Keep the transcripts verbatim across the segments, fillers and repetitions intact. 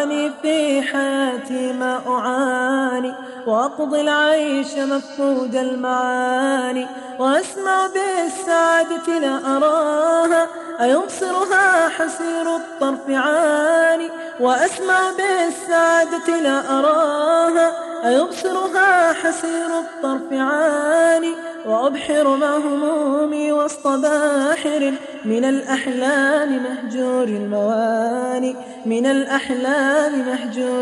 وأعاني في حياتي ما أعاني، وأقضي العيش مفقود المعاني، وأسمع بالسعادة لا أراها، أيبصرها حسير الطرف عاني. وأسمع بالسعادة لا أراها، أيبصرها حسير الطرف عاني. وأبحر مهمومي وسط باحر من الأحلام مهجور المواني، من الأحلام مهجور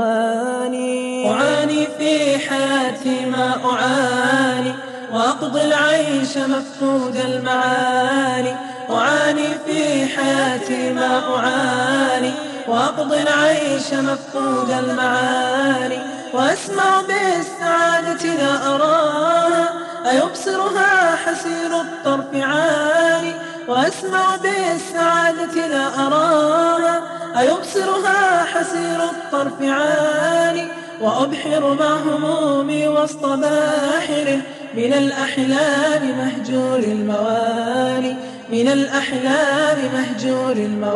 المواني. أعاني في حياتي ما أعاني، وأقضي العيش مفقود المعاني. أعاني في حياتي ما أعاني، وأقضي العيش مفقود المعاني. وأسمع بالسعادة لا أراها، أيبصرها حسير الطرف عاني. وأسمع بالسعادة لا أراها، أيبصرها حسير الطرف عاني. وأبحر مع همومي وسط باحر من الأحلام مهجور المواني، من الأحلام مهجور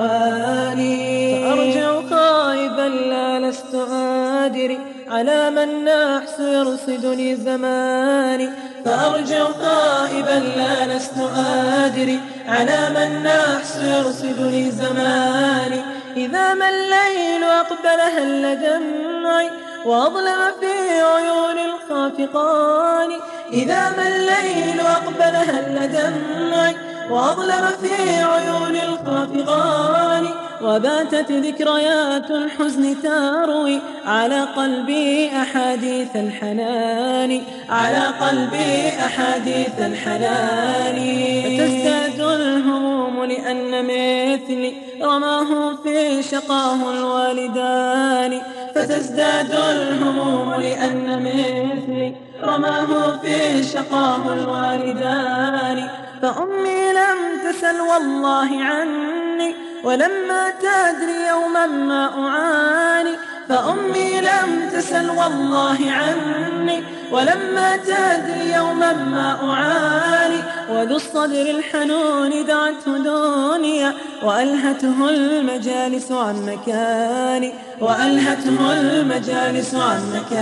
المواني. فأرجع خائبا لا لست أدري على ما النحس يرصدني زماني. فأرجع خائبا لا لست أدري على ما النحس يرصدني زماني. إذا ما الليل أقبل هل دمعي وأظلم في عيون الخافقان. إذا ما الليل أقبل هل دمعي وأظلم في عيون الخافقان. وباتت ذكريات الحزن تروي على قلبي أحاديث الحنان، على قلبي أحاديث الحنان. فتزداد الهموم لأن مثلي رماه في شقاه الوالدان. فتزداد الهموم لأن مثلي رماه في شقاه الوالدان. فأمي لم تسل والله عني، ولما تدري يوما ما أعاني. فأمي لم تسل والله عني، ولما تدري يوما ما أعاني. وذو الصدر الحنون دعته دنيا، وألهته المجالس عن مكاني، وألهته المجالس عن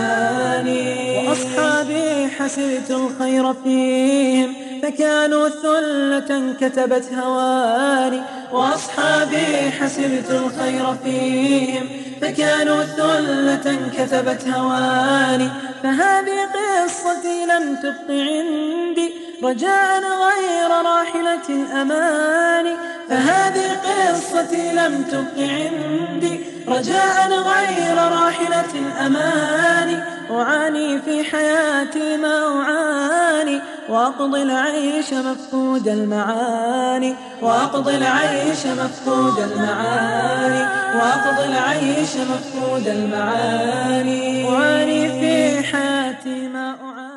مكاني. وأصحابي حسبت الخير فيهم فكانوا ثلة كتبت هواني. وأصحابي حسبت الخير فيهم فكانوا ثلة كتبت هواني. فهذه قصتي لم تبق عندي رجاء غير راحلة الأمان. فهذه قصتي لم تبق عندي رجاء غير راحلة الأمان. أعاني في حياتي ما أعاني، وأقضي العيش مفقود المعاني، وأقضي العيش مفقود المعاني، وأقضي العيش مفقود المعاني. أعاني في حياتي ما أعاني.